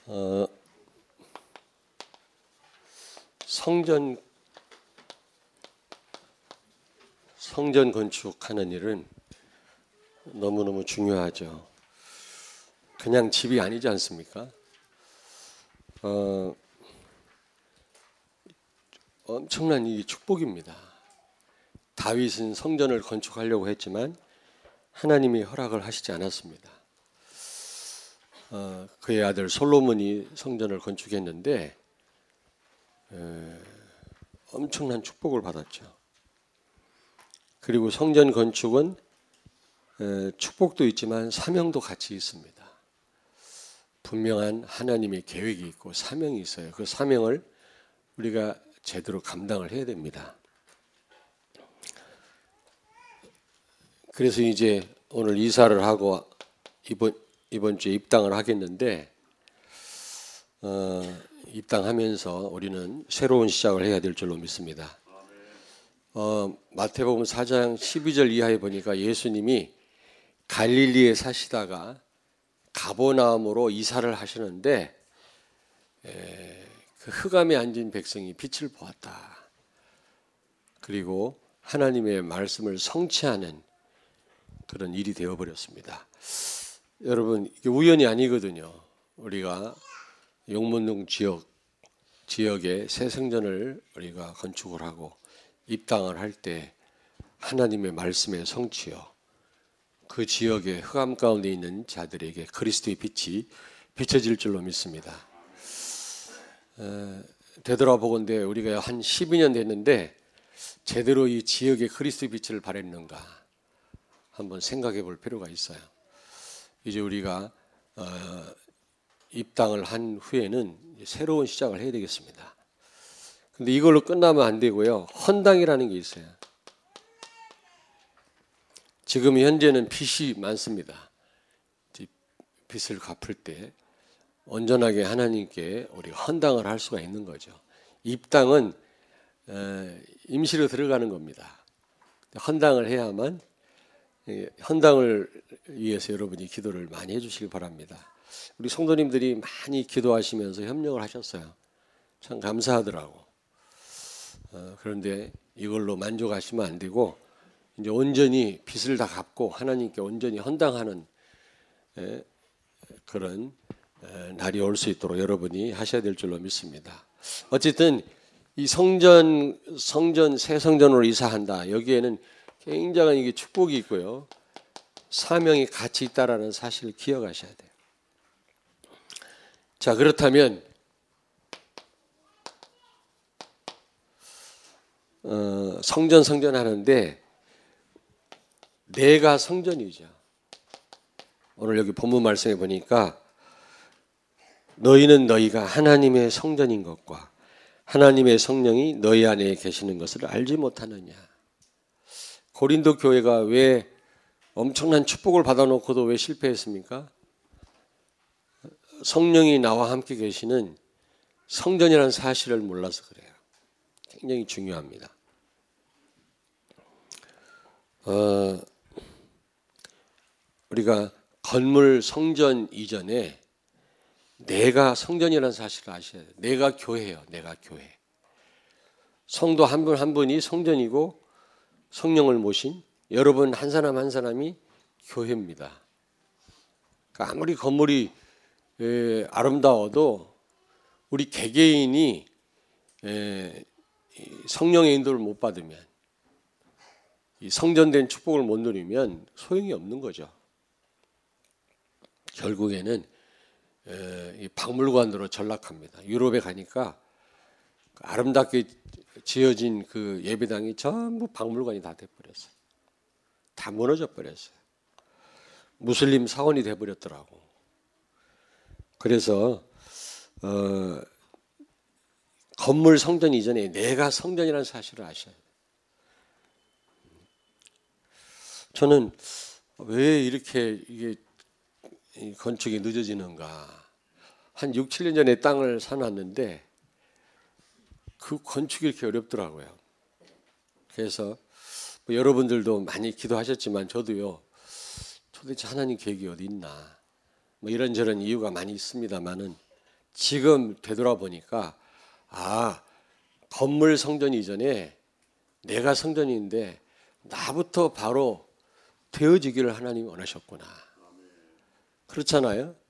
어, 성전 건축하는 일은 너무너무 중요하죠. 그냥 집이 아니지 않습니까? 엄청난 이 축복입니다. 다윗은 성전을 건축하려고 했지만 하나님이 허락을 하시지 않았습니다. 그의 아들 솔로몬이 성전을 건축했는데 엄청난 축복을 받았죠. 그리고 성전 건축은 축복도 있지만 사명도 같이 있습니다. 분명한 하나님의 계획이 있고 사명이 있어요. 그 사명을 우리가 제대로 감당을 해야 됩니다. 그래서 이제 오늘 이사를 하고 이번 주에 입당을 하겠는데 입당하면서 우리는 새로운 시작을 해야 될 줄로 믿습니다. 마태복음 4장 12절 이하에 보니까 예수님이 갈릴리에 사시다가 가버나움으로 이사를 하시는데 그 흑암에 앉은 백성이 빛을 보았다. 그리고 하나님의 말씀을 성취하는 그런 일이 되어버렸습니다. 여러분 이게 우연이 아니거든요. 우리가 용문동 지역에 새 성전을 우리가 건축을 하고 입당을 할 때 하나님의 말씀의 성취요. 그 지역의 흑암 가운데 있는 자들에게 그리스도의 빛이 비춰질 줄로 믿습니다. 되돌아보건대 우리가 한 12년 됐는데 제대로 이 지역에 그리스도의 빛을 발했는가 한번 생각해 볼 필요가 있어요. 이제 우리가 입당을 한 후에는 새로운 시작을 해야 되겠습니다. 근데 이걸로 끝나면 안 되고요. 헌당이라는 게 있어요. 지금 현재는 빚이 많습니다. 빚을 갚을 때 온전하게 하나님께 우리가 헌당을 할 수가 있는 거죠. 입당은 임시로 들어가는 겁니다. 헌당을 해야만 헌당을 위해서 여러분이 기도를 많이 해주시기 바랍니다. 우리 성도님들이 많이 기도하시면서 협력을 하셨어요. 참 감사하더라고. 그런데 이걸로 만족하시면 안 되고 이제 온전히 빚을 다 갚고 하나님께 온전히 헌당하는 그런 날이 올 수 있도록 여러분이 하셔야 될 줄로 믿습니다. 어쨌든 이 새 성전으로 이사한다. 여기에는 굉장한 이게 축복이 있고요. 사명이 같이 있다라는 사실을 기억하셔야 돼요. 자, 그렇다면 성전 하는데 내가 성전이죠. 오늘 여기 본문 말씀에 보니까 너희는 너희가 하나님의 성전인 것과 하나님의 성령이 너희 안에 계시는 것을 알지 못하느냐. 고린도 교회가 왜 엄청난 축복을 받아놓고도 왜 실패했습니까? 성령이 나와 함께 계시는 성전이라는 사실을 몰라서 그래요. 굉장히 중요합니다. 우리가 건물 성전 이전에 내가 성전이라는 사실을 아셔야 돼요. 내가 교회예요. 내가 교회. 성도 한 분 한 분이 성전이고 성령을 모신 여러분 한 사람 한 사람이 교회입니다. 그러니까 아무리 건물이 아름다워도 우리 개개인이 성령의 인도를 못 받으면 이 성전된 축복을 못 누리면 소용이 없는 거죠. 결국에는 이 박물관으로 전락합니다. 유럽에 가니까 아름답게 지어진 그 예배당이 전부 박물관이 다 돼버렸어요. 다 무너져 버렸어요. 무슬림 사원이 돼버렸더라고. 그래서 건물 성전 이전에 내가 성전이라는 사실을 아셔야 돼요. 저는 왜 이렇게 이게 건축이 늦어지는가. 한 6, 7년 전에 땅을 사놨는데 그 건축이 이렇게 어렵더라고요. 그래서 뭐 여러분들도 많이 기도하셨지만 저도요. 도대체 하나님 계획이 어디 있나. 뭐 이런저런 이유가 많이 있습니다만은 지금 되돌아보니까 건물 성전 이전에 내가 성전인데 나부터 바로 되어지기를 하나님이 원하셨구나. 그렇잖아요.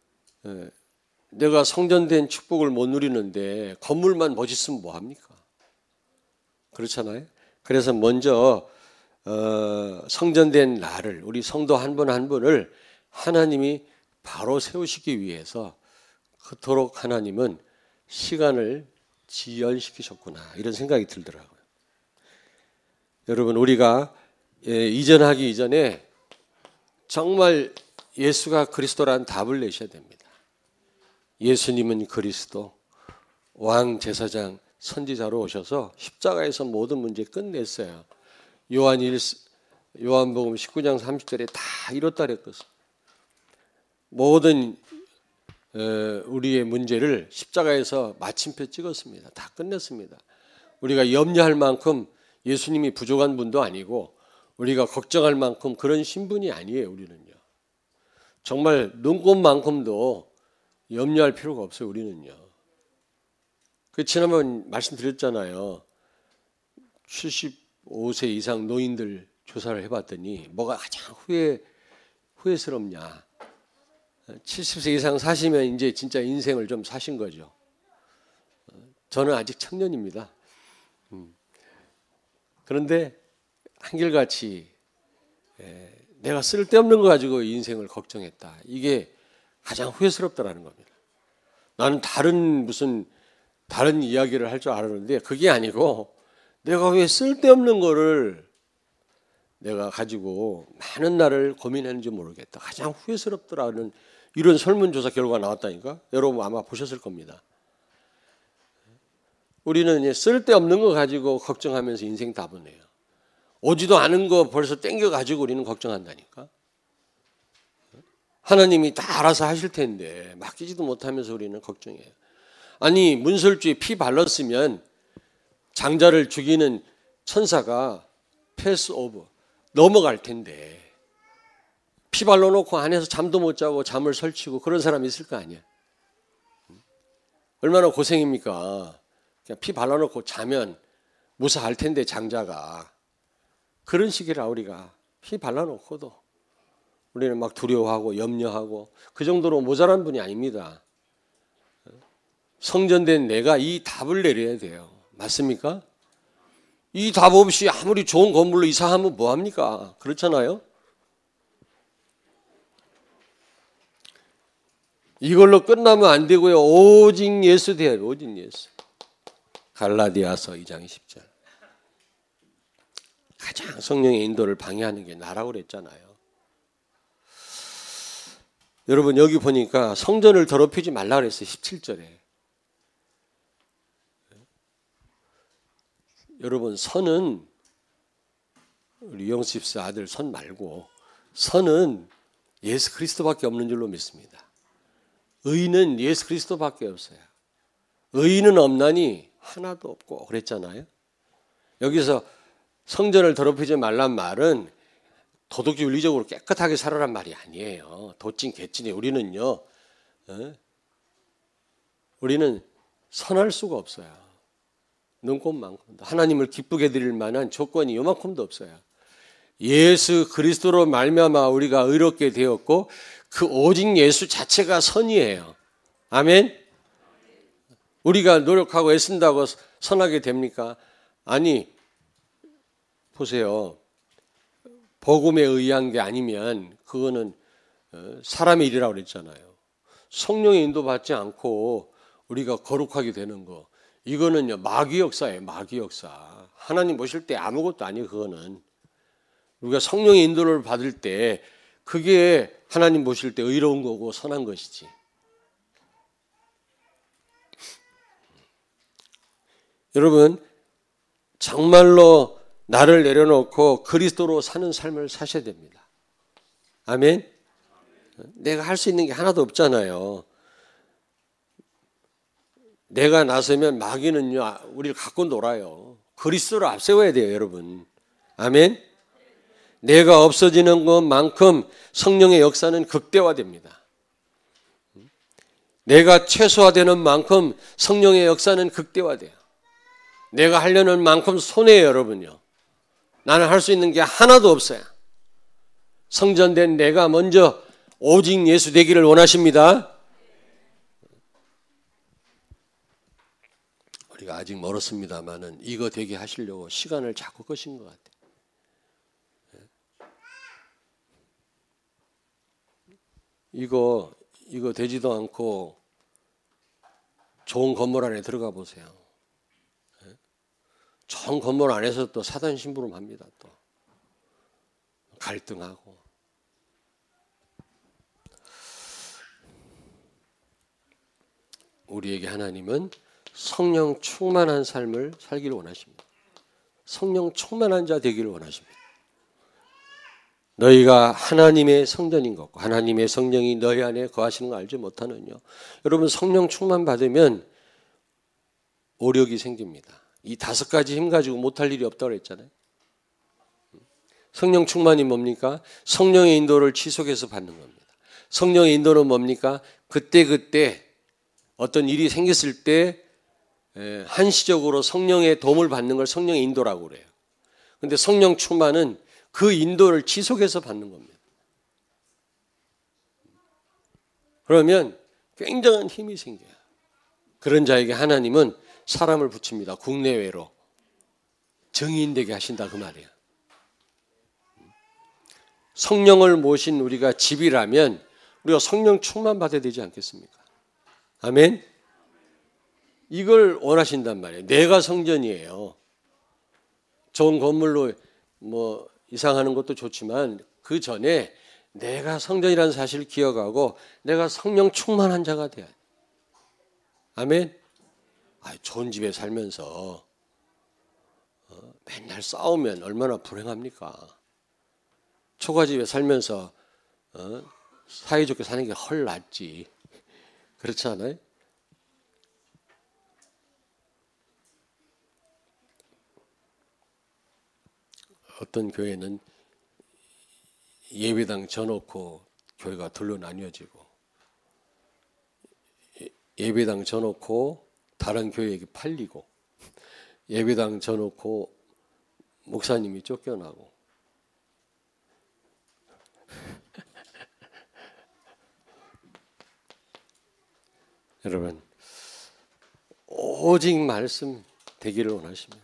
내가 성전된 축복을 못 누리는데 건물만 멋있으면 뭐합니까? 그렇잖아요. 그래서 먼저 성전된 나를, 우리 성도 한 분 한 분을 하나님이 바로 세우시기 위해서 그토록 하나님은 시간을 지연시키셨구나, 이런 생각이 들더라고요. 여러분, 우리가 이전하기 이전에 정말 예수가 그리스도라는 답을 내셔야 됩니다. 예수님은 그리스도, 왕, 제사장, 선지자로 오셔서 십자가에서 모든 문제 끝냈어요. 요한복음 19장 30절에 다 이뤘다 그랬거든. 모든 우리의 문제를 십자가에서 마침표 찍었습니다. 다 끝냈습니다. 우리가 염려할 만큼 예수님이 부족한 분도 아니고 우리가 걱정할 만큼 그런 신분이 아니에요. 우리는요. 정말 눈곱만큼도 염려할 필요가 없어요. 우리는요. 그 지난번 말씀드렸잖아요. 75세 이상 노인들 조사를 해봤더니 뭐가 가장 후회스럽냐. 70세 이상 사시면 이제 진짜 인생을 좀 사신 거죠. 저는 아직 청년입니다. 그런데 한결같이 내가 쓸데없는 거 가지고 인생을 걱정했다. 이게 가장 후회스럽다라는 겁니다. 나는 다른 이야기를 할 줄 알았는데 그게 아니고 내가 왜 쓸데없는 거를 내가 가지고 많은 날을 고민했는지 모르겠다. 가장 후회스럽더라는 이런 설문조사 결과가 나왔다니까. 여러분 아마 보셨을 겁니다. 우리는 쓸데없는 거 가지고 걱정하면서 인생 다 보내요. 오지도 않은 거 벌써 땡겨가지고 우리는 걱정한다니까. 하나님이 다 알아서 하실 텐데 맡기지도 못하면서 우리는 걱정해요. 아니, 문설주에 피 발랐으면 장자를 죽이는 천사가 패스오버 넘어갈 텐데 피 발라놓고 안에서 잠도 못 자고 잠을 설치고 그런 사람이 있을 거 아니야. 얼마나 고생입니까. 그냥 피 발라놓고 자면 무사할 텐데 장자가. 그런 식이라 우리가 피 발라놓고도 우리는 막 두려워하고 염려하고 그 정도로 모자란 분이 아닙니다. 성전된 내가 이 답을 내려야 돼요. 맞습니까? 이 답 없이 아무리 좋은 건물로 이사하면 뭐합니까? 그렇잖아요. 이걸로 끝나면 안 되고요. 오직 예수 돼요. 오직 예수. 갈라디아서 2장 10절. 가장 성령의 인도를 방해하는 게 나라고 그랬잖아요. 여러분 여기 보니까 성전을 더럽히지 말라 그랬어요. 17절에. 여러분 선은 우리 영수 집사 아들 선 말고 선은 예수 그리스도밖에 없는 줄로 믿습니다. 의는 예수 그리스도밖에 없어요. 의는 없나니 하나도 없고 그랬잖아요. 여기서 성전을 더럽히지 말란 말은 도덕적 윤리적으로 깨끗하게 살아란 말이 아니에요. 도찐 개찐이 우리는요. 우리는 선할 수가 없어요. 눈곱만큼도 하나님을 기쁘게 드릴 만한 조건이 요만큼도 없어요. 예수 그리스도로 말미암아 우리가 의롭게 되었고 그 오직 예수 자체가 선이에요. 아멘. 우리가 노력하고 애쓴다고 선하게 됩니까? 아니 보세요. 복음에 의한 게 아니면 그거는 사람의 일이라고 그랬잖아요. 성령의 인도받지 않고 우리가 거룩하게 되는 거 이거는요 마귀 역사예요. 마귀 역사. 하나님 보실 때 아무것도 아니에요. 그거는 우리가 성령의 인도를 받을 때 그게 하나님 보실 때 의로운 거고 선한 것이지. 여러분 정말로 나를 내려놓고 그리스도로 사는 삶을 사셔야 됩니다. 아멘. 내가 할 수 있는 게 하나도 없잖아요. 내가 나서면 마귀는요 우리를 갖고 놀아요. 그리스도를 앞세워야 돼요. 여러분. 아멘. 내가 없어지는 것만큼 성령의 역사는 극대화됩니다. 내가 최소화되는 만큼 성령의 역사는 극대화돼요. 내가 하려는 만큼 손해예요, 여러분요. 나는 할 수 있는 게 하나도 없어요. 성전된 내가 먼저 오직 예수 되기를 원하십니다. 우리가 아직 멀었습니다만은 이거 되게 하시려고 시간을 자꾸 끄신 것 같아요. 이거 되지도 않고 좋은 건물 안에 들어가 보세요. 좋은 건물 안에서 또 사단 심부름합니다. 또 갈등하고. 우리에게 하나님은 성령 충만한 삶을 살기를 원하십니다. 성령 충만한 자 되기를 원하십니다. 너희가 하나님의 성전인 것과 하나님의 성령이 너희 안에 거하시는 거 알지 못하느냐. 여러분 성령 충만 받으면 오력이 생깁니다. 이 5가지 힘 가지고 못할 일이 없다고 그랬잖아요. 성령 충만이 뭡니까? 성령의 인도를 지속해서 받는 겁니다. 성령의 인도는 뭡니까? 그때 어떤 일이 생겼을 때 한시적으로 성령의 도움을 받는 걸 성령의 인도라고 그래요. 그런데 성령 충만은 그 인도를 지속해서 받는 겁니다. 그러면 굉장한 힘이 생겨요. 그런 자에게 하나님은 사람을 붙입니다. 국내외로 정의인되게 하신다 그 말이에요. 성령을 모신 우리가 집이라면 우리가 성령 충만 받아야 되지 않겠습니까? 아멘. 이걸 원하신단 말이에요. 내가 성전이에요. 좋은 건물로 뭐 이상하는 것도 좋지만 그 전에 내가 성전이라는 사실을 기억하고 내가 성령 충만한 자가 돼야 돼. 아멘. 좋은 집에 살면서 맨날 싸우면 얼마나 불행합니까? 초가집에 살면서 사이좋게 사는 게 훨 낫지. 그렇지 않아요? 어떤 교회는 예배당 져놓고 교회가 둘로 나뉘어지고 예배당 져놓고 다른 교회에게 팔리고 예배당 져놓고 목사님이 쫓겨나고 여러분 오직 말씀 되기를 원하십니다.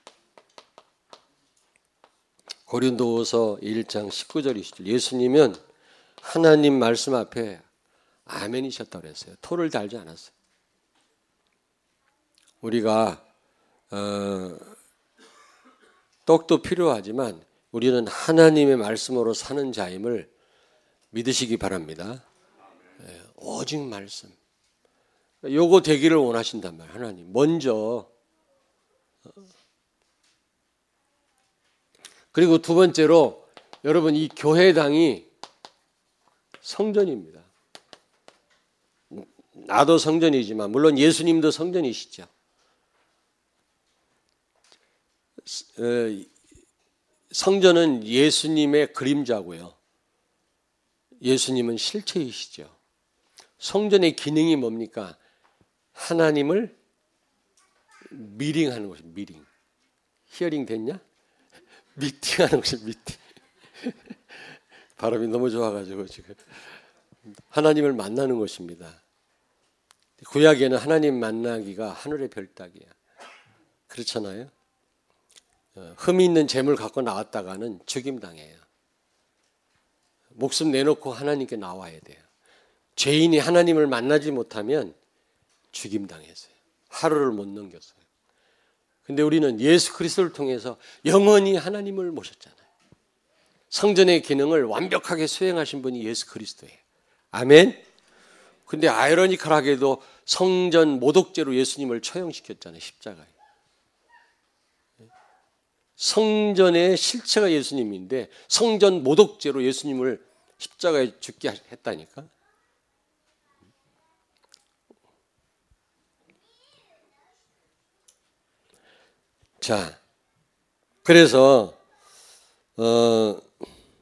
고린도후서 1장 19절이시죠. 예수님은 하나님 말씀 앞에 아멘이셨다고 그랬어요. 토를 달지 않았어요. 우리가 떡도 필요하지만 우리는 하나님의 말씀으로 사는 자임을 믿으시기 바랍니다. 오직 말씀. 요거 되기를 원하신단 말이에요. 하나님 먼저. 그리고 두 번째로 여러분 이 교회당이 성전입니다. 나도 성전이지만 물론 예수님도 성전이시죠. 성전은 예수님의 그림자고요. 예수님은 실체이시죠. 성전의 기능이 뭡니까? 하나님을 미링하는 것입니다. 미링. 히어링 됐냐? 미팅하는 것이 미팅. 발음이 너무 좋아가지고 지금 하나님을 만나는 것입니다. 구약에는 하나님 만나기가 하늘의 별 따기야. 그렇잖아요. 흠이 있는 재물 갖고 나왔다가는 죽임당해요. 목숨 내놓고 하나님께 나와야 돼요. 죄인이 하나님을 만나지 못하면 죽임당했어요. 하루를 못 넘겼어요. 근데 우리는 예수 그리스도를 통해서 영원히 하나님을 모셨잖아요. 성전의 기능을 완벽하게 수행하신 분이 예수 그리스도예요. 아멘. 근데 아이러니컬하게도 성전 모독죄로 예수님을 처형시켰잖아요. 십자가에. 성전의 실체가 예수님인데 성전 모독죄로 예수님을 십자가에 죽게 했다니까. 자, 그래서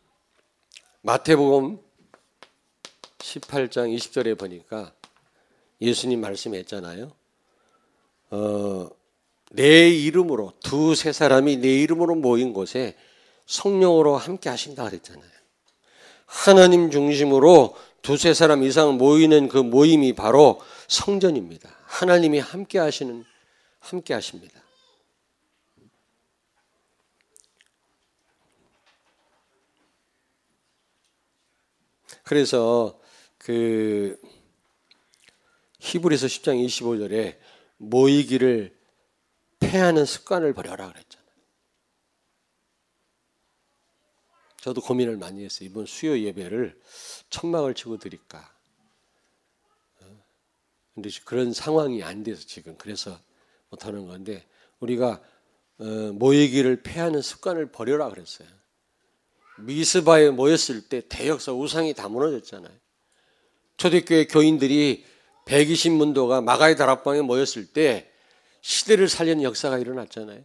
마태복음 18장 20절에 보니까 예수님 말씀했잖아요. 내 이름으로 두세 사람이 내 이름으로 모인 곳에 성령으로 함께 하신다 그랬잖아요. 하나님 중심으로 두세 사람 이상 모이는 그 모임이 바로 성전입니다. 하나님이 함께 하십니다. 그래서 그 히브리서 10장 25절에 모이기를 패하는 습관을 버려라 그랬잖아요. 저도 고민을 많이 했어요. 이번 수요 예배를 천막을 치고 드릴까. 근데 그런 상황이 안 돼서 지금 그래서 못하는 건데, 우리가 모이기를 패하는 습관을 버려라 그랬어요. 미스바에 모였을 때 대역사 우상이 다 무너졌잖아요. 초대교회 교인들이 120문도가 마가의 다락방에 모였을 때 시대를 살리는 역사가 일어났잖아요.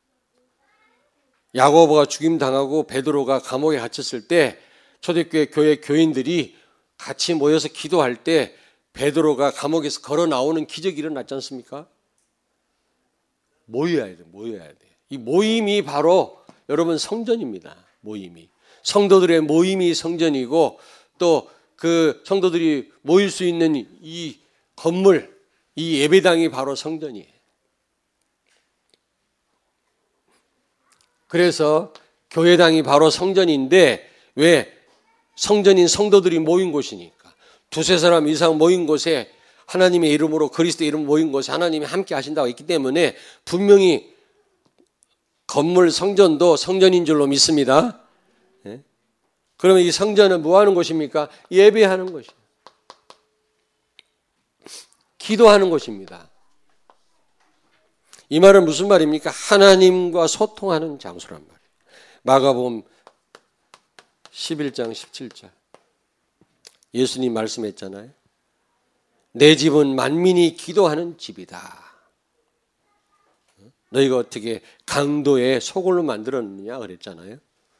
야고보가 죽임당하고 베드로가 감옥에 갇혔을 때 초대교회 교회 교인들이 같이 모여서 기도할 때 베드로가 감옥에서 걸어 나오는 기적이 일어났지 않습니까? 모여야 돼, 모여야 돼. 이 모임이 바로 여러분 성전입니다. 모임이. 성도들의 모임이 성전이고, 또 그 성도들이 모일 수 있는 이 건물, 이 예배당이 바로 성전이에요. 그래서 교회당이 바로 성전인데, 왜? 성전인 성도들이 모인 곳이니까. 두세 사람 이상 모인 곳에 하나님의 이름으로, 그리스도의 이름 모인 곳에 하나님이 함께 하신다고 했기 때문에 분명히 건물 성전도 성전인 줄로 믿습니다. 그러면 이 성전은 뭐 하는 곳입니까? 예배하는 곳이에요. 기도하는 곳입니다. 이 말은 무슨 말입니까? 하나님과 소통하는 장소란 말이에요. 마가복음 11장 17절. 예수님 말씀했잖아요. 내 집은 만민이 기도하는 집이다. 너희가 어떻게 강도에 소굴로 만들었느냐 그랬잖아요.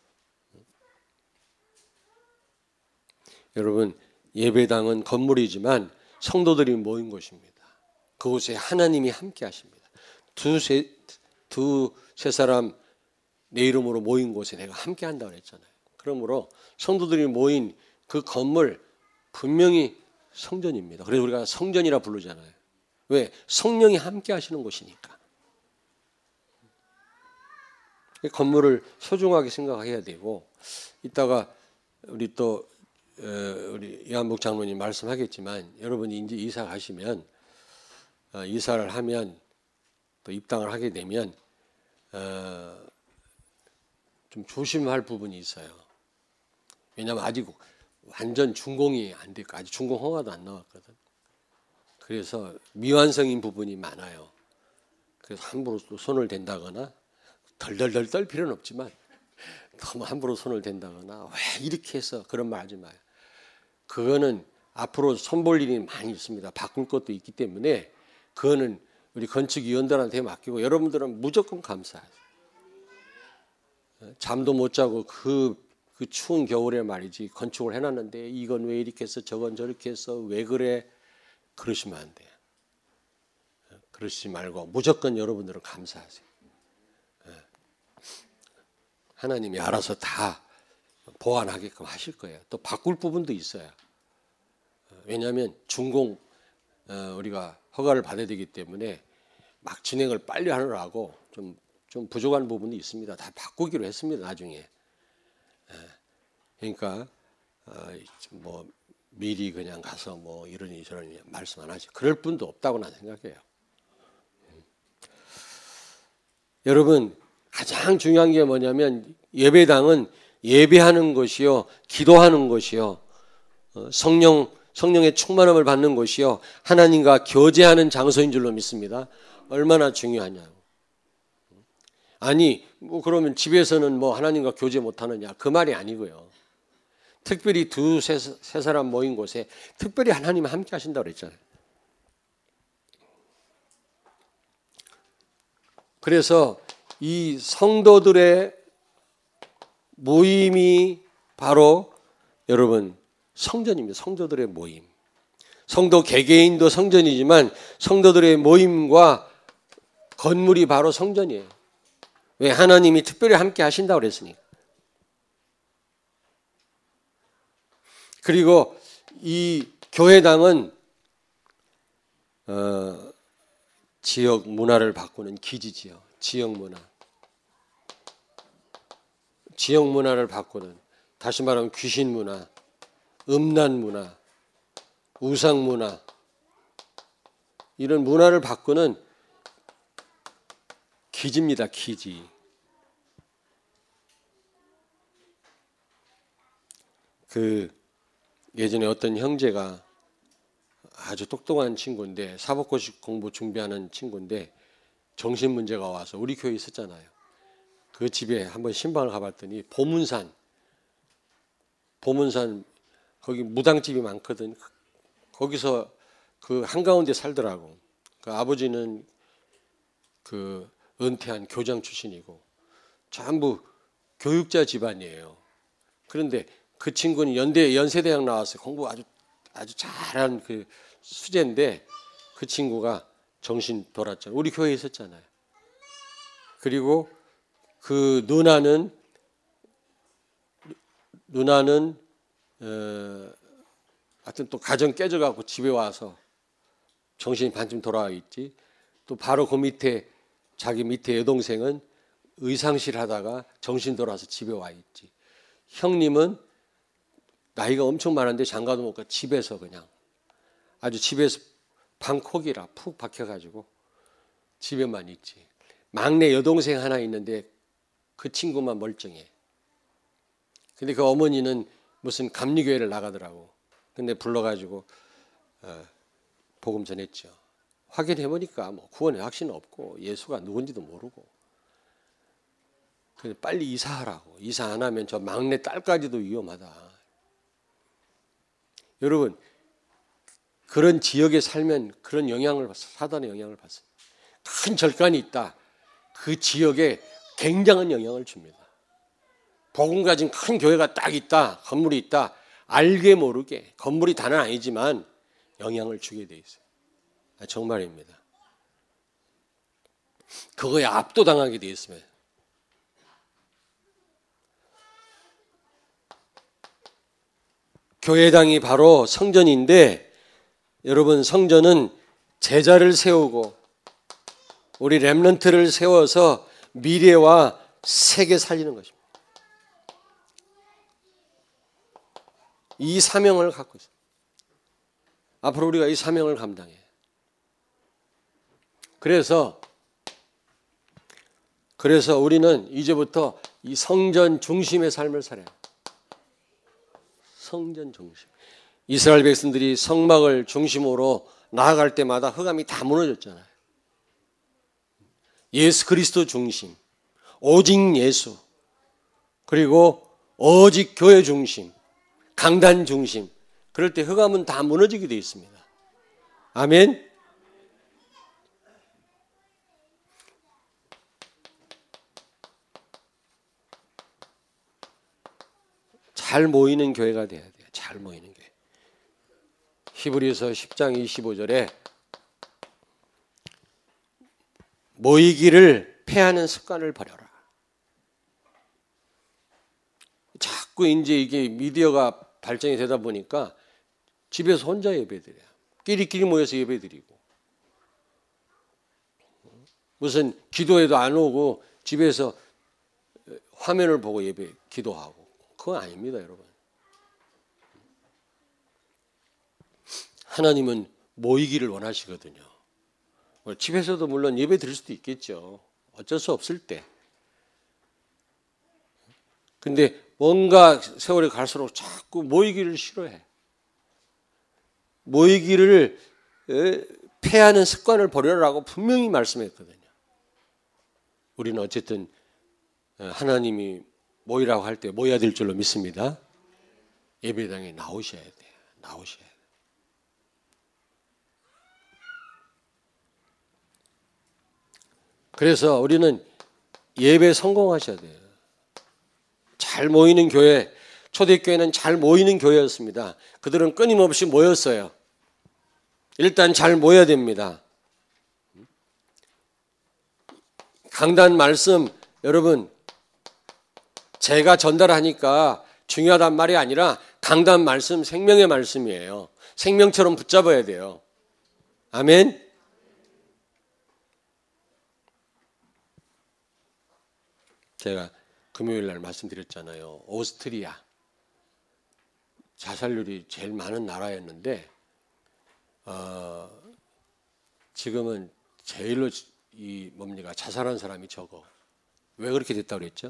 여러분, 예배당은 건물이지만 성도들이 모인 곳입니다. 그곳에 하나님이 함께 하십니다. 두세 사람 내 이름으로 모인 곳에 내가 함께 한다고 그랬잖아요. 그러므로 성도들이 모인 그 건물 분명히 성전입니다. 그래서 우리가 성전이라 부르잖아요. 왜? 성령이 함께 하시는 곳이니까. 건물을 소중하게 생각해야 되고, 이따가 우리 또 우리 이한복 장로님 말씀하겠지만, 여러분이 이제 이사 가시면, 이사를 하면 또 입당을 하게 되면 좀 조심할 부분이 있어요. 왜냐하면 아직 완전 준공이 안 됐고 아직 준공 허가도 안 나왔거든. 그래서 미완성인 부분이 많아요. 그래서 함부로 또 손을 댄다거나, 덜덜덜 떨 필요는 없지만 너무 함부로 손을 댄다거나 왜 이렇게 해서 그런 말 하지 마요. 그거는 앞으로 손볼 일이 많이 있습니다. 바꿀 것도 있기 때문에 그거는 우리 건축위원들한테 맡기고 여러분들은 무조건 감사하세요. 잠도 못 자고 그 추운 겨울에 말이지 건축을 해놨는데 이건 왜 이렇게 했어, 저건 저렇게 했어, 왜 그래, 그러시면 안 돼요. 그러시지 말고 무조건 여러분들은 감사하세요. 하나님이 알아서 다 보완하게끔 하실 거예요. 또 바꿀 부분도 있어요. 왜냐하면 준공 우리가 허가를 받아야 되기 때문에 막 진행을 빨리 하느라고 좀 부족한 부분이 있습니다. 다 바꾸기로 했습니다. 나중에. 그러니까 뭐 미리 그냥 가서 뭐 이러니 저러니 말씀 안 하지. 그럴 분도 없다고 나는 생각해요. 여러분, 가장 중요한 게 뭐냐면 예배당은 예배하는 것이요, 기도하는 것이요, 성령의 충만함을 받는 것이요, 하나님과 교제하는 장소인 줄로 믿습니다. 얼마나 중요하냐고. 아니 뭐 그러면 집에서는 뭐 하나님과 교제 못하느냐, 그 말이 아니고요. 특별히 두세 사람 모인 곳에 특별히 하나님 함께 하신다고 그랬잖아요. 그래서 이 성도들의 모임이 바로 여러분 성전입니다. 성도들의 모임. 성도 개개인도 성전이지만 성도들의 모임과 건물이 바로 성전이에요. 왜? 하나님이 특별히 함께 하신다고 그랬으니까. 그리고 이 교회당은 지역 문화를 바꾸는 기지지요. 지역 문화. 지역 문화를 바꾸는, 다시 말하면 귀신 문화, 음란 문화, 우상 문화, 이런 문화를 바꾸는 기지입니다. 기지. 예전에 어떤 형제가 아주 똑똑한 친구인데, 사법고시 공부 준비하는 친구인데 정신 문제가 와서 우리 교회에 있었잖아요. 그 집에 한번 신방을 가봤더니 보문산 거기 무당집이 많거든. 거기서 그 한가운데 살더라고. 그 아버지는 그 은퇴한 교장 출신이고 전부 교육자 집안이에요. 그런데 그 친구는 연세대학 나와서 공부 아주 잘한 그 수재인데 그 친구가 정신 돌았잖아요. 우리 교회에 있었잖아요. 그리고 그 누나는 하여튼 또 가정 깨져갖고 집에 와서 정신이 반쯤 돌아와 있지. 또 바로 그 밑에 자기 밑에 여동생은 의상실 하다가 정신 돌아서 집에 와 있지. 형님은 나이가 엄청 많은데 장가도 못 가 집에서 그냥 아주 집에서 방콕이라 푹 박혀가지고 집에만 있지. 막내 여동생 하나 있는데 그 친구만 멀쩡해. 근데 그 어머니는 무슨 감리교회를 나가더라고. 근데 불러가지고 복음 전했죠. 확인해보니까 뭐 구원의 확신은 없고 예수가 누군지도 모르고. 그래서 빨리 이사하라고. 이사 안 하면 저 막내 딸까지도 위험하다. 여러분, 그런 지역에 살면 그런 영향을 받습니다. 사단의 영향을 받습니다. 큰 절간이 있다. 그 지역에 굉장한 영향을 줍니다. 복음 가진 큰 교회가 딱 있다. 건물이 있다. 알게 모르게 건물이 다는 아니지만 영향을 주게 돼 있어요. 정말입니다. 그거에 압도당하게 돼 있습니다. 교회당이 바로 성전인데, 여러분, 성전은 제자를 세우고 우리 렘넌트를 세워서 미래와 세계 살리는 것입니다. 이 사명을 갖고 있습니다. 앞으로 우리가 이 사명을 감당해요. 그래서 우리는 이제부터 이 성전 중심의 삶을 살아요. 성전 중심. 이스라엘 백성들이 성막을 중심으로 나아갈 때마다 흑암이 다 무너졌잖아요. 예수 그리스도 중심, 오직 예수, 그리고 오직 교회 중심, 강단 중심. 그럴 때 흑암은 다 무너지게 되어 있습니다. 아멘. 잘 모이는 교회가 돼야 돼요. 잘 모이는 교회. 히브리서 10장 25절에 모이기를 패하는 습관을 버려라. 자꾸 이제 이게 미디어가 발전이 되다 보니까 집에서 혼자 예배드려요. 끼리끼리 모여서 예배드리고, 무슨 기도회도 안 오고 집에서 화면을 보고 기도하고. 그건 아닙니다, 여러분. 하나님은 모이기를 원하시거든요. 집에서도 물론 예배 드릴 수도 있겠죠. 어쩔 수 없을 때. 근데 뭔가 세월이 갈수록 자꾸 모이기를 싫어해. 모이기를 패하는 습관을 버려라고 분명히 말씀했거든요. 우리는 어쨌든 하나님이 모이라고 할 때 모여야 될 줄로 믿습니다. 예배당에 나오셔야 돼요. 나오셔야 돼요. 그래서 우리는 예배 성공하셔야 돼요. 잘 모이는 교회, 초대교회는 잘 모이는 교회였습니다. 그들은 끊임없이 모였어요. 일단 잘 모여야 됩니다. 강단 말씀 여러분 제가 전달하니까 중요하단 말이 아니라 강단 말씀 생명의 말씀이에요. 생명처럼 붙잡아야 돼요. 아멘. 제가 금요일 날 말씀드렸잖아요. 오스트리아 자살률이 제일 많은 나라였는데 지금은 제일로 자살한 사람이 적어. 왜 그렇게 됐다고 그랬죠?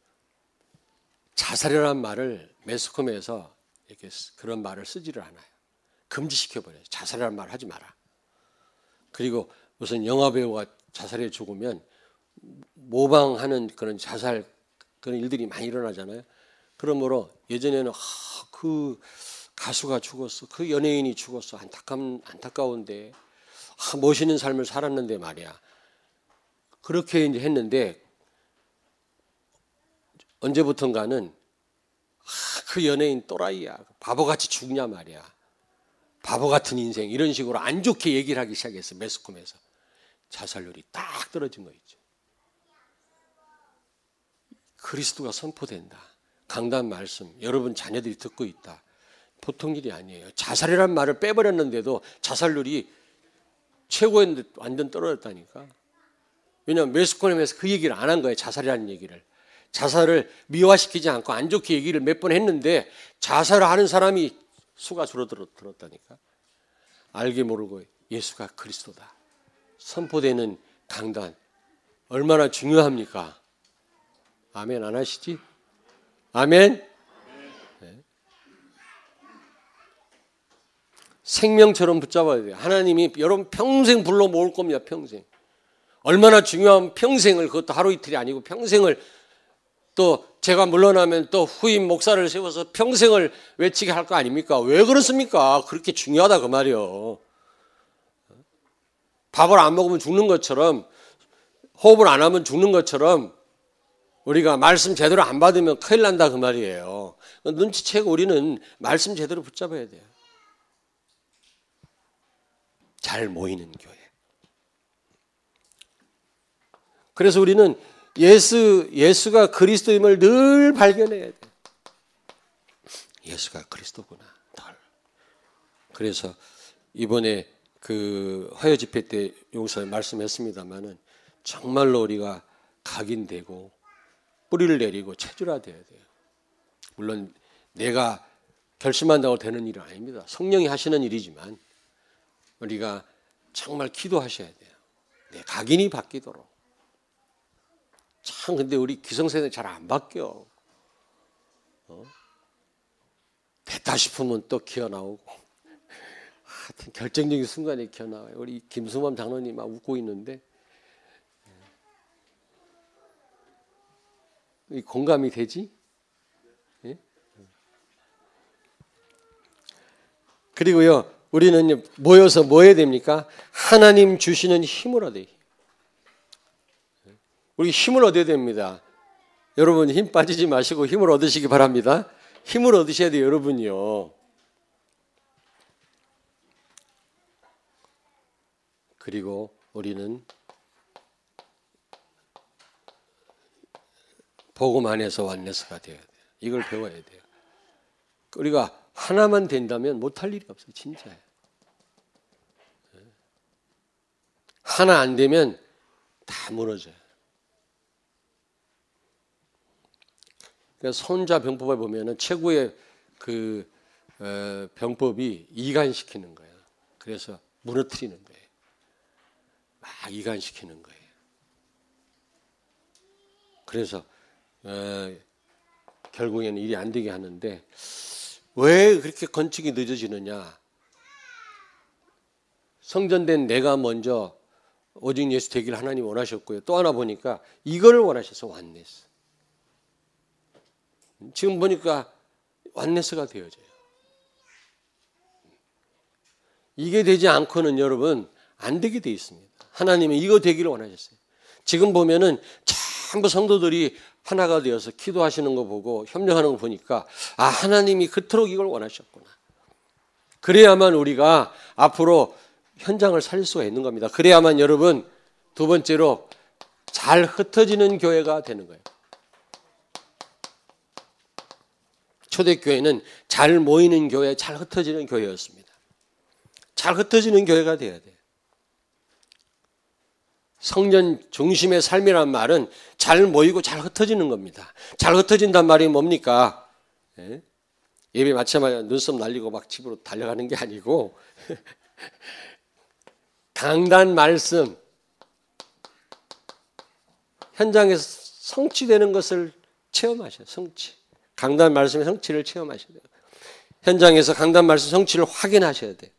자살이라는 말을 매스컴에서 이렇게 그런 말을 쓰지를 않아요. 금지시켜버려요. 자살이라는 말 하지 마라. 그리고 무슨 영화배우가 자살해 죽으면 모방하는 그런 자살 그런 일들이 많이 일어나잖아요. 그러므로 예전에는 그 가수가 죽었어, 그 연예인이 죽었어, 안타까운데 멋있는 삶을 살았는데 말이야. 그렇게 이제 했는데 언제부턴가는 그 연예인 또라이야, 바보같이 죽냐 말이야, 바보 같은 인생 이런 식으로 안 좋게 얘기를 하기 시작했어. 매스컴에서 자살률이 딱 떨어진 거 있죠. 그리스도가 선포된다. 강단 말씀 여러분 자녀들이 듣고 있다. 보통 일이 아니에요. 자살이라는 말을 빼버렸는데도 자살률이 최고였는데 완전 떨어졌다니까. 왜냐하면 매스컴에서 그 얘기를 안 한 거예요. 자살이라는 얘기를. 자살을 미화시키지 않고 안 좋게 얘기를 몇 번 했는데 자살을 하는 사람이 수가 줄어들었다니까. 알게 모르고 예수가 그리스도다 선포되는 강단 얼마나 중요합니까? 아멘 안 하시지? 아멘. 네. 생명처럼 붙잡아야 돼요. 하나님이 여러분 평생 불러 모을 겁니다. 평생. 얼마나 중요한 평생을, 그것도 하루 이틀이 아니고 평생을, 또 제가 물러나면 또 후임 목사를 세워서 평생을 외치게 할 거 아닙니까? 왜 그렇습니까? 그렇게 중요하다 그 말이요. 밥을 안 먹으면 죽는 것처럼, 호흡을 안 하면 죽는 것처럼 우리가 말씀 제대로 안 받으면 큰일 난다 그 말이에요. 눈치채고 우리는 말씀 제대로 붙잡아야 돼요. 잘 모이는 교회. 그래서 우리는 예수가 그리스도임을 늘 발견해야 돼. 예수가 그리스도구나. 늘. 그래서 이번에 그 화요 집회 때 용사님 말씀했습니다만은 정말로 우리가 각인되고 뿌리를 내리고 체질화돼야 돼요. 물론 내가 결심한다고 되는 일은 아닙니다. 성령이 하시는 일이지만 우리가 정말 기도하셔야 돼요. 내 각인이 바뀌도록. 참 근데 우리 기성세대 잘 안 바뀌어. 됐다 싶으면 또 기어나오고 하여튼 결정적인 순간에 기어나와요. 우리 김수범 장로님 막 웃고 있는데 공감이 되지? 예? 그리고요 우리는 모여서 뭐 해야 됩니까? 하나님 주시는 힘을 얻어야 돼요. 우리 힘을 얻어야 됩니다. 여러분 힘 빠지지 마시고 힘을 얻으시기 바랍니다. 힘을 얻으셔야 돼요, 여러분이요. 그리고 우리는 복음 안에서 완네스가 되어야 돼요. 이걸 배워야 돼요. 우리가 하나만 된다면 못할 일이 없어요, 진짜예요. 하나 안 되면 다 무너져요. 그러니까 손자 병법에 보면은 최고의 그 병법이 이간시키는 거예요. 그래서 무너뜨리는 거예요. 막 이간시키는 거예요. 그래서 결국에는 일이 안 되게 하는데 왜 그렇게 건축이 늦어지느냐? 성전된 내가 먼저 오직 예수 되기를 하나님 원하셨고요. 또 하나 보니까 이거를 원하셔서 완네스. 지금 보니까 완네스가 되어져요. 이게 되지 않고는 여러분 안 되게 돼 있습니다. 하나님은 이거 되기를 원하셨어요. 지금 보면은 전부 성도들이 하나가 되어서 기도하시는 거 보고 협력하는 거 보니까 하나님이 그토록 이걸 원하셨구나. 그래야만 우리가 앞으로 현장을 살릴 수가 있는 겁니다. 그래야만 여러분, 두 번째로 잘 흩어지는 교회가 되는 거예요. 초대교회는 잘 모이는 교회, 잘 흩어지는 교회였습니다. 잘 흩어지는 교회가 돼야 돼요. 성전 중심의 삶이란 말은 잘 모이고 잘 흩어지는 겁니다. 잘 흩어진단 말이 뭡니까? 예배 마치자마자 눈썹 날리고 막 집으로 달려가는 게 아니고 강단 말씀, 현장에서 성취되는 것을 체험하셔요. 성취. 강단 말씀의 성취를 체험하셔야 돼요. 현장에서 강단 말씀 성취를 확인하셔야 돼요.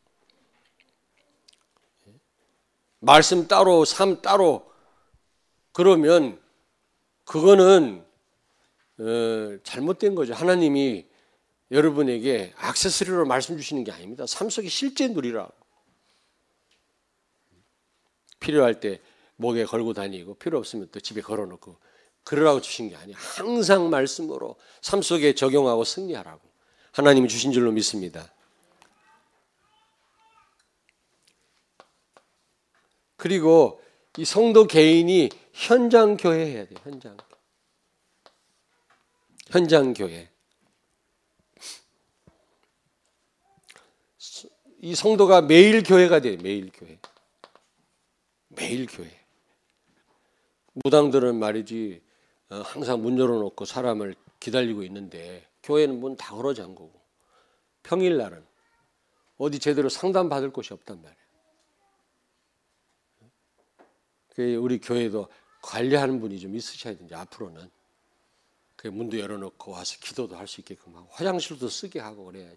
말씀 따로, 삶 따로 그러면 그거는 잘못된 거죠. 하나님이 여러분에게 액세서리로 말씀 주시는 게 아닙니다. 삶 속에 실제 누리라고. 필요할 때 목에 걸고 다니고 필요 없으면 또 집에 걸어놓고 그러라고 주신 게 아니에요. 항상 말씀으로 삶 속에 적용하고 승리하라고 하나님이 주신 줄로 믿습니다. 그리고 이 성도 개인이 현장 교회 해야 돼요. 현장 교회. 이 성도가 매일 교회가 돼요. 매일 교회. 무당들은 말이지 항상 문 열어놓고 사람을 기다리고 있는데 교회는 문 다 걸어 잠그고 평일날은 어디 제대로 상담 받을 곳이 없단 말이에요. 우리 교회도 관리하는 분이 좀 있으셔야 되는데 앞으로는 그 문도 열어놓고 와서 기도도 할 수 있게끔 하고 화장실도 쓰게 하고 그래야지.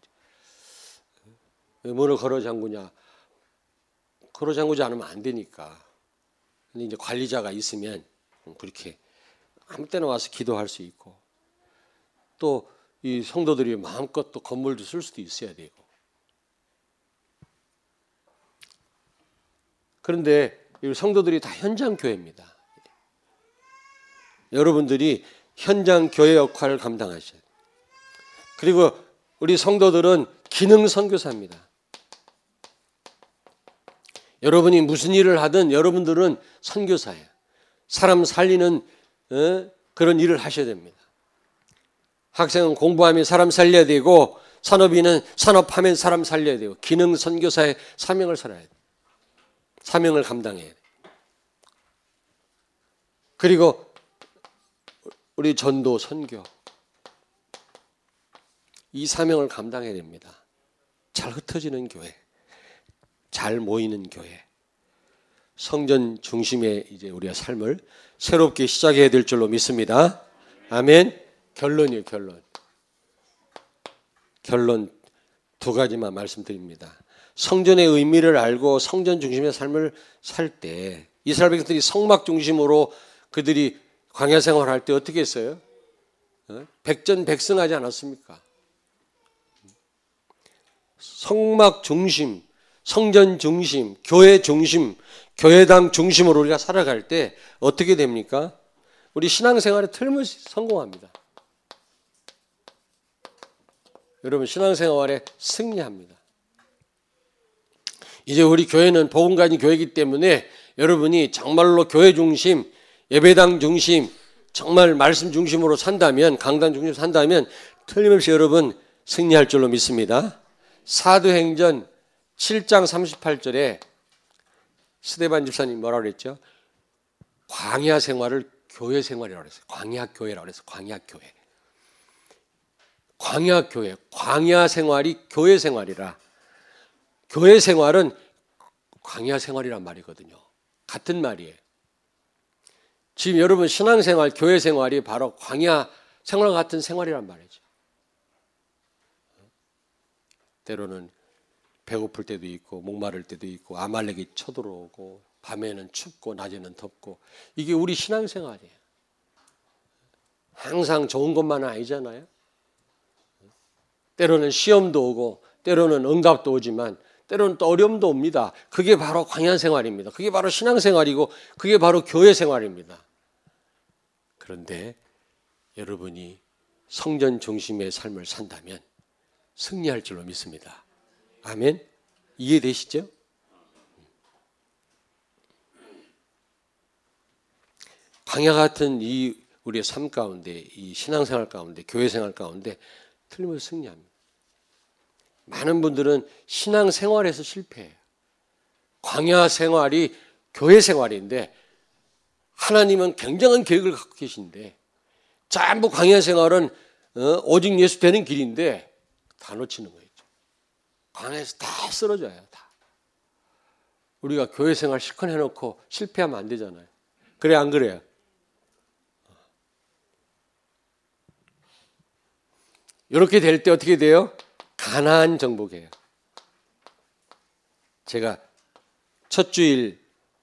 문을 걸어 잠그냐? 걸어 잠그지 않으면 안 되니까. 근데 이제 관리자가 있으면 그렇게 아무 때나 와서 기도할 수 있고 또 이 성도들이 마음껏 또 건물도 쓸 수도 있어야 되고. 그런데 이 성도들이 다 현장 교회입니다. 여러분들이 현장 교회 역할을 감당하셔야 돼요. 그리고 우리 성도들은 기능 선교사입니다. 여러분이 무슨 일을 하든 여러분들은 선교사예요. 사람 살리는 그런 일을 하셔야 됩니다. 학생은 공부하면 사람 살려야 되고 산업인은 산업하면 사람 살려야 되고 기능 선교사의 사명을 살아야 돼요. 사명을 감당해야 돼요. 그리고 우리 전도 선교 이 사명을 감당해야 됩니다. 잘 흩어지는 교회, 잘 모이는 교회, 성전 중심의 이제 우리의 삶을 새롭게 시작해야 될 줄로 믿습니다. 아멘. 결론이에요. 결론 두 가지만 말씀드립니다. 성전의 의미를 알고 성전 중심의 삶을 살 때 이스라엘 백성들이 성막 중심으로 그들이 광야 생활할 때 어떻게 했어요? 백전백승하지 않았습니까? 성막 중심, 성전 중심, 교회 중심, 교회당 중심으로 우리가 살아갈 때 어떻게 됩니까? 우리 신앙생활에 틀림없이 성공합니다. 여러분 신앙생활에 승리합니다. 이제 우리 교회는 복음 가진 교회이기 때문에 여러분이 정말로 교회 중심, 예배당 중심, 정말 말씀 중심으로 산다면, 강단 중심으로 산다면 틀림없이 여러분 승리할 줄로 믿습니다. 사도행전 7장 38절에 스데반 집사님 뭐라고 그랬죠? 광야 생활을 교회 생활이라고 그랬어요. 광야교회라고 그랬어요. 광야교회. 광야교회, 광야 생활이 교회 생활이라. 교회 생활은 광야 생활이란 말이거든요. 같은 말이에요. 지금 여러분 신앙생활, 교회 생활이 바로 광야 생활과 같은 생활이란 말이죠. 때로는 배고플 때도 있고 목마를 때도 있고 아말렉이 쳐들어오고 밤에는 춥고 낮에는 덥고 이게 우리 신앙생활이에요. 항상 좋은 것만은 아니잖아요. 때로는 시험도 오고 때로는 응답도 오지만 때로는 또 어려움도 옵니다. 그게 바로 광야 생활입니다. 그게 바로 신앙생활이고 그게 바로 교회 생활입니다. 그런데 여러분이 성전 중심의 삶을 산다면 승리할 줄로 믿습니다. 아멘? 이해되시죠? 광야 같은 이 우리의 삶 가운데, 이 신앙생활 가운데, 교회생활 가운데 틀림없이 승리합니다. 많은 분들은 신앙생활에서 실패해요. 광야 생활이 교회 생활인데 하나님은 굉장한 계획을 갖고 계신데 전부 광야 생활은 오직 예수 되는 길인데 다 놓치는 거예요. 광야에서 다 쓰러져요. 다. 우리가 교회 생활 실컷 해놓고 실패하면 안 되잖아요. 그래 안 그래요? 이렇게 될 때 어떻게 돼요? 가나안 정복이에요. 제가 첫 주일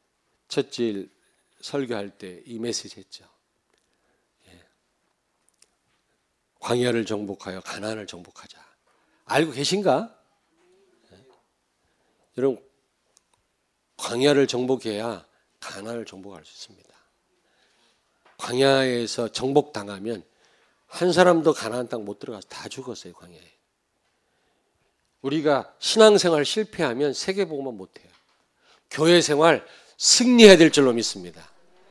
설교할 때 이 메시지 했죠. 광야를 정복하여 가나안을 정복하자. 알고 계신가? 여러분, 광야를 정복해야 가나안을 정복할 수 있습니다. 광야에서 정복당하면 한 사람도 가나안 땅 못 들어가서 다 죽었어요. 광야에. 우리가 신앙생활 실패하면 세계복음만 못해요. 교회생활 승리해야 될 줄로 믿습니다.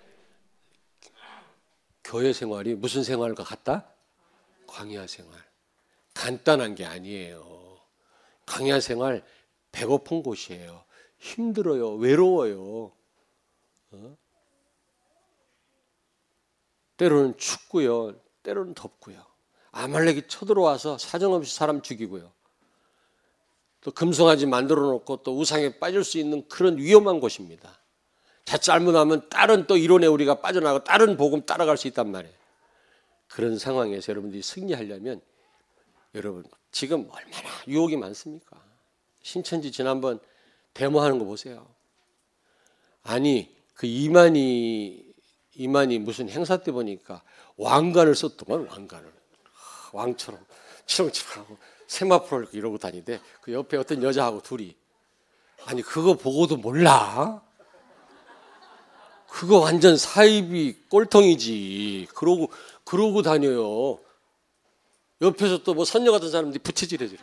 교회생활이 무슨 생활과 같다? 광야생활. 간단한 게 아니에요. 광야생활 배고픈 곳이에요. 힘들어요. 외로워요. 때로는 춥고요. 때로는 덥고요. 아말렉이 쳐들어와서 사정없이 사람 죽이고요. 또 금송아지 만들어 놓고 또 우상에 빠질 수 있는 그런 위험한 곳입니다. 잘못하면 다른 또 이론에 우리가 빠져나가고 다른 복음 따라갈 수 있단 말이에요. 그런 상황에서 여러분들이 승리하려면 여러분 지금 얼마나 유혹이 많습니까? 신천지 지난번 데모하는 거 보세요. 아니 그 이만희 무슨 행사 때 보니까 왕관을 썼더만 왕관을 왕처럼 치렁치렁하고 세마포를 이러고 다니는데 그 옆에 어떤 여자하고 둘이 아니 그거 보고도 몰라? 그거 완전 사이비 꼴통이지. 그러고 다녀요. 옆에서 또 뭐 선녀 같은 사람들이 부채질해줘.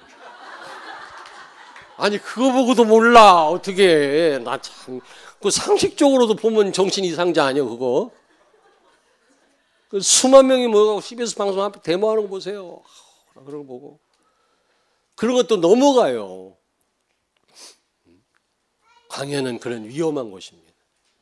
아니 그거 보고도 몰라. 어떻게 해. 나 참 그 상식적으로도 보면 정신 이상자 아니야 그거. 그 수만 명이 모여가지고 CBS 방송 앞에 데모하는 거 보세요. 그런 거 보고 그런 것도 넘어가요. 광야는 그런 위험한 곳입니다.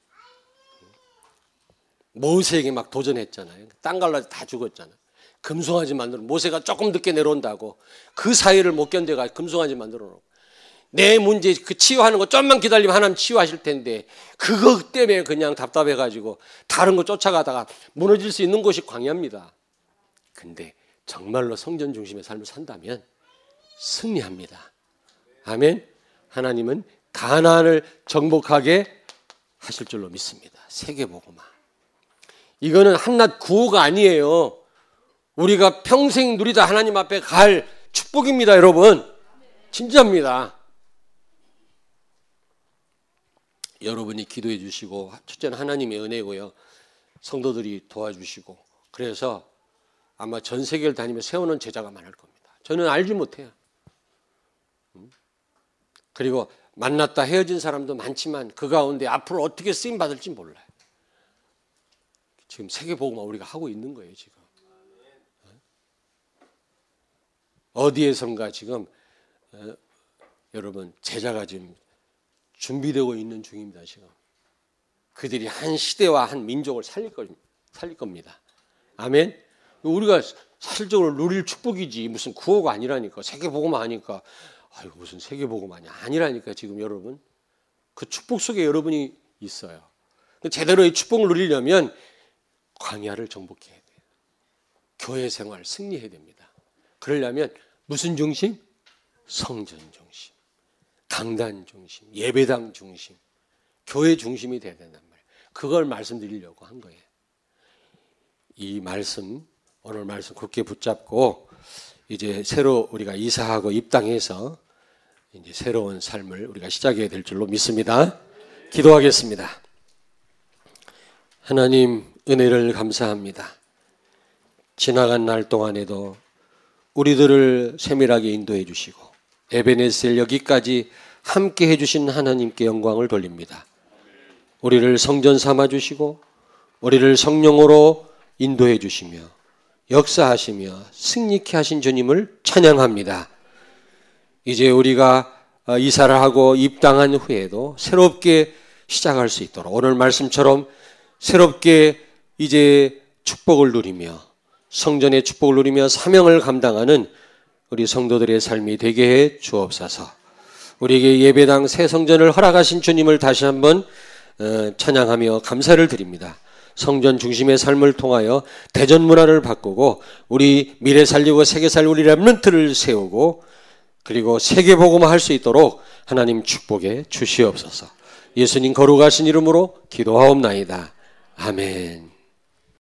모세에게 막 도전했잖아요. 땅 갈라서 다 죽었잖아요. 금송아지 만들어 모세가 조금 늦게 내려온다고 그 사이를 못 견뎌가 금송아지 만들어 놓고 내 문제 그 치유하는 거 좀만 기다리면 하나님 치유하실 텐데 그거 때문에 그냥 답답해가지고 다른 거 쫓아가다가 무너질 수 있는 곳이 광야입니다. 근데 정말로 성전 중심의 삶을 산다면 승리합니다. 아멘. 하나님은 가나안을 정복하게 하실 줄로 믿습니다. 세계복음화. 이거는 한낱 구호가 아니에요. 우리가 평생 누리다 하나님 앞에 갈 축복입니다, 여러분. 진짜입니다. 여러분이 기도해 주시고 첫째는 하나님의 은혜고요. 성도들이 도와주시고 그래서 아마 전 세계를 다니며 세우는 제자가 많을 겁니다. 저는 알지 못해요. 그리고 만났다 헤어진 사람도 많지만 그 가운데 앞으로 어떻게 쓰임 받을지 몰라요. 지금 세계복음화 우리가 하고 있는 거예요. 지금 어디에선가 지금 여러분 제자가 지금 준비되고 있는 중입니다. 지금 그들이 한 시대와 한 민족을 살릴 겁니다. 아멘. 우리가 사실적으로 누릴 축복이지 무슨 구호가 아니라니까. 세계복음화 하니까 아유 무슨 세계복음화냐 아니라니까. 지금 여러분 그 축복 속에 여러분이 있어요. 제대로의 축복을 누리려면 광야를 정복해야 돼요. 교회 생활 승리해야 됩니다. 그러려면 무슨 중심? 성전 중심, 강단 중심, 예배당 중심, 교회 중심이 돼야 된단 말이에요. 그걸 말씀드리려고 한 거예요. 이 말씀, 오늘 말씀 굳게 붙잡고 이제 새로 우리가 이사하고 입당해서 이제 새로운 삶을 우리가 시작해야 될 줄로 믿습니다. 기도하겠습니다. 하나님 은혜를 감사합니다. 지나간 날 동안에도 우리들을 세밀하게 인도해 주시고 에베네셀 여기까지 함께 해주신 하나님께 영광을 돌립니다. 우리를 성전 삼아 주시고 우리를 성령으로 인도해 주시며 역사하시며 승리케 하신 주님을 찬양합니다. 이제 우리가 이사를 하고 입당한 후에도 새롭게 시작할 수 있도록 오늘 말씀처럼 새롭게 이제 축복을 누리며 성전의 축복을 누리며 사명을 감당하는 우리 성도들의 삶이 되게 해 주옵소서. 우리에게 예배당 새 성전을 허락하신 주님을 다시 한번 찬양하며 감사를 드립니다. 성전 중심의 삶을 통하여 대전 문화를 바꾸고 우리 미래 살리고 세계 살리고 우리 렘넌트를 세우고 그리고 세계 복음화할 수 있도록 하나님 축복해 주시옵소서. 예수님 거룩하신 이름으로 기도하옵나이다. 아멘.